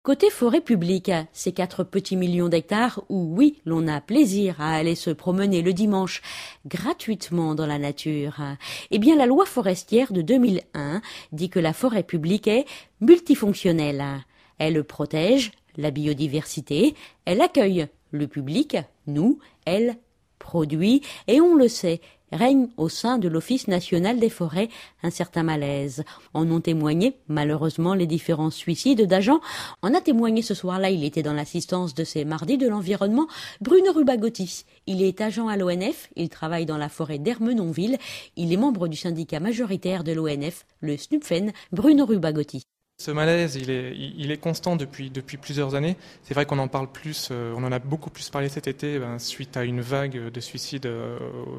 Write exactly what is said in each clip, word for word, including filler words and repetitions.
Côté forêt publique, ces quatre petits millions d'hectares où, oui, l'on a plaisir à aller se promener le dimanche gratuitement dans la nature, eh bien la loi forestière de deux mille un dit que la forêt publique est multifonctionnelle. Elle protège la biodiversité, elle accueille le public, nous, elle produit, et on le sait, règne au sein de l'Office national des forêts un certain malaise. En ont témoigné, malheureusement, les différents suicides d'agents. En a témoigné ce soir-là, il était dans l'assistance de ces mardis de l'environnement, Bruno Rubagotti. Il est agent à l'O N F, il travaille dans la forêt d'Ermenonville. Il est membre du syndicat majoritaire de l'O N F, le SNUPFEN, Bruno Rubagotti. Ce malaise, il est, il est constant depuis, depuis plusieurs années. C'est vrai qu'on en parle plus, euh, on en a beaucoup plus parlé cet été, ben, suite à une vague de suicides euh,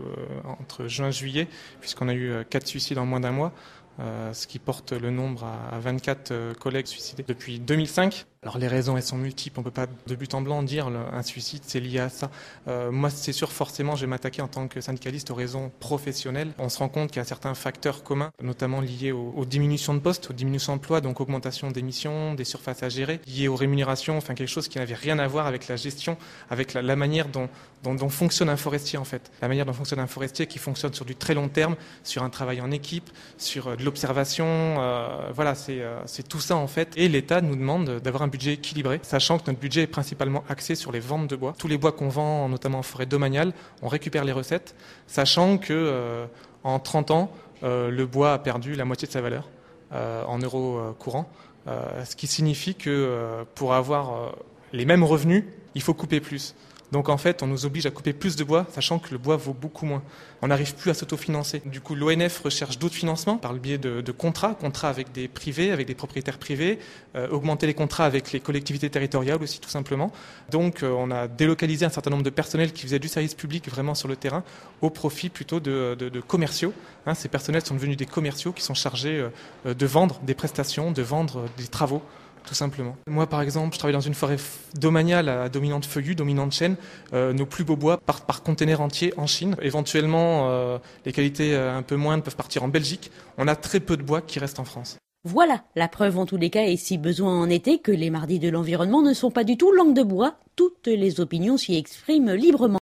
entre juin et juillet, puisqu'on a eu euh, quatre suicides en moins d'un mois, euh, ce qui porte le nombre à, à vingt-quatre euh, collègues suicidés depuis deux mille cinq. Alors les raisons, elles sont multiples, on ne peut pas de but en blanc dire un suicide, c'est lié à ça. Euh, moi, c'est sûr, forcément, je vais m'attaquer en tant que syndicaliste aux raisons professionnelles. On se rend compte qu'il y a certains facteurs communs, notamment liés aux, aux diminutions de postes, aux diminutions d'emplois, donc augmentation d'émissions, des surfaces à gérer, liées aux rémunérations, enfin quelque chose qui n'avait rien à voir avec la gestion, avec la, la manière dont, dont, dont fonctionne un forestier en fait. La manière dont fonctionne un forestier qui fonctionne sur du très long terme, sur un travail en équipe, sur euh, de l'observation, euh, voilà, c'est, euh, c'est tout ça en fait. Et l'État nous demande d'avoir un budget équilibré, sachant que notre budget est principalement axé sur les ventes de bois. Tous les bois qu'on vend, notamment en forêt domaniale, on récupère les recettes, sachant que euh, en trente ans, euh, le bois a perdu la moitié de sa valeur euh, en euros euh, courants, euh, ce qui signifie que euh, pour avoir euh, les mêmes revenus, il faut couper plus. Donc en fait, on nous oblige à couper plus de bois, sachant que le bois vaut beaucoup moins. On n'arrive plus à s'autofinancer. Du coup, l'O N F recherche d'autres financements par le biais de, de contrats, contrats avec des privés, avec des propriétaires privés, euh, augmenter les contrats avec les collectivités territoriales aussi, tout simplement. Donc euh, on a délocalisé un certain nombre de personnels qui faisaient du service public vraiment sur le terrain, au profit plutôt de, de, de commerciaux. Hein, ces personnels sont devenus des commerciaux qui sont chargés euh, de vendre des prestations, de vendre des travaux, tout simplement. Moi, par exemple, je travaille dans une forêt domaniale à dominante feuillue, dominante chêne. Euh, nos plus beaux bois partent par container entier en Chine. Éventuellement, euh, les qualités euh, un peu moindres peuvent partir en Belgique. On a très peu de bois qui restent en France. Voilà, la preuve en tous les cas, et si besoin en était, que les mardis de l'environnement ne sont pas du tout langue de bois. Toutes les opinions s'y expriment librement.